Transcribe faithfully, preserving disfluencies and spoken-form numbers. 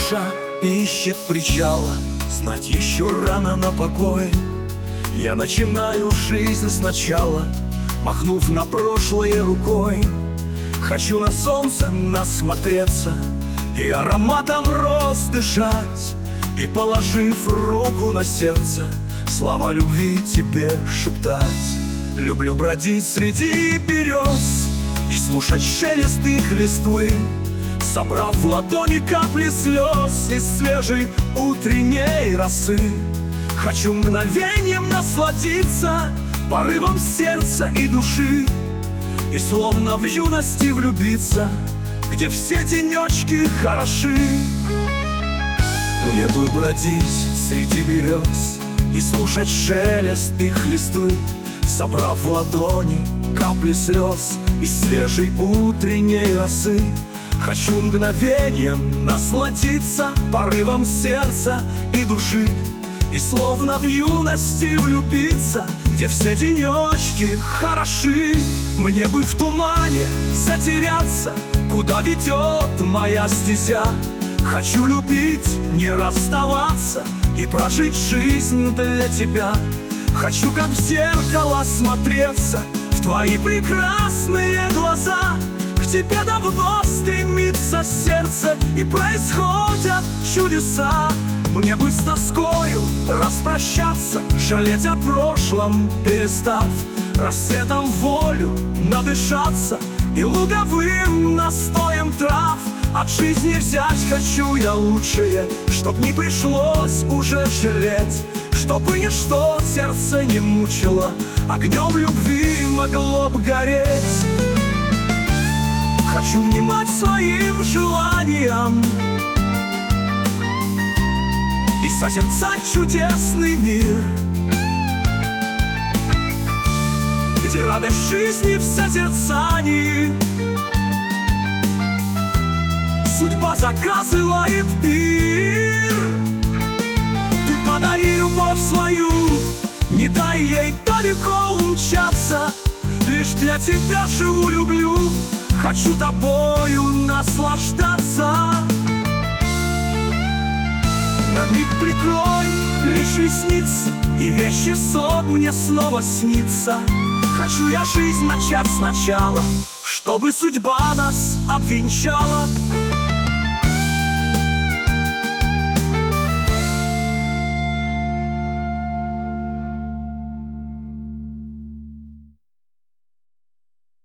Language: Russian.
душа ищет причала, знать еще рано на покой. Я начинаю жизнь сначала, махнув на прошлое рукой. Хочу на солнце насмотреться и ароматом роз дышать, и, положив руку на сердце, слова любви тебе шептать. Люблю бродить среди берез и слушать шелест их листвы, собрав в ладони капли слез из свежей утренней росы. Хочу мгновением насладиться порывом сердца и души, и словно в юности влюбиться, где все денечки хороши. Мне бы бродить среди берез и слушать шелест их листвы, собрав в ладони капли слез из свежей утренней росы. Хочу мгновением насладиться порывом сердца и души, и словно в юности влюбиться, где все денечки хороши. Мне бы в тумане затеряться, куда ведет моя стезя. Хочу любить, не расставаться, и прожить жизнь для тебя. Хочу как в зеркало смотреться в твои прекрасные глаза. К тебе давно стремится сердце, и происходят чудеса. Мне бы с тоскою распрощаться, жалеть о прошлом перестав, рассветом волю надышаться и луговым настоем трав. От жизни взять хочу я лучшее, чтоб не пришлось уже жалеть, чтобы ничто сердце не мучило, огнем любви могло бы гореть. Хочу внимать своим желаниям и созерцать чудесный мир, где радость жизни в созерцании. Судьба заказывает пир. Ты подари любовь свою, не дай ей далеко умчаться. Лишь для тебя живу, люблю, хочу тобою наслаждаться. На миг прикрой лишь ресницы, и вещий сон мне снова снится. Хочу я жизнь начать сначала, чтобы судьба нас обвенчала.